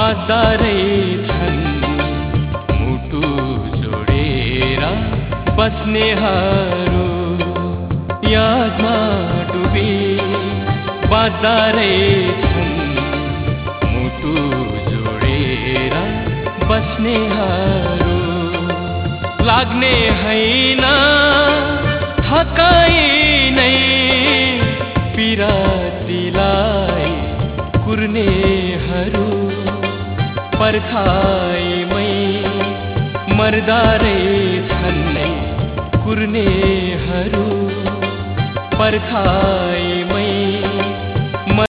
बाँच्दारै छन् मुटु जोडेर बस्नेहरू यादमा डुबी बाँच्दारै छन् मुटु जोडेर बस्नेहरू लाग्ने हैन थकाइ नै पिरातीलाई कुर्नेहरू पर्खाइमै मर्दारै छन् नै कुर्नेहरू पर्खाइ